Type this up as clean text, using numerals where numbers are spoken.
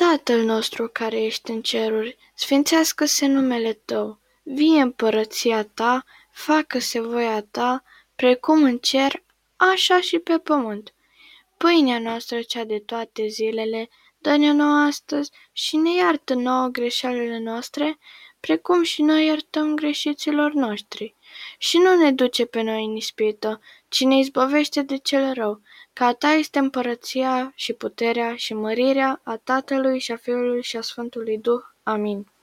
Tatăl nostru care ești în ceruri, sfințească-se numele Tău, vie împărăția Ta, facă-se voia Ta, precum în cer, așa și pe pământ. Pâinea noastră cea de toate zilele, dă-ne nouă astăzi și ne iartă nouă greșelile noastre, precum și noi iertăm greșiților noștri. Și nu ne duce pe noi în ispită, ci ne izbăvește de cel rău, că a Ta este împărăția și puterea și mărirea a Tatălui și a Fiului și a Sfântului Duh. Amin.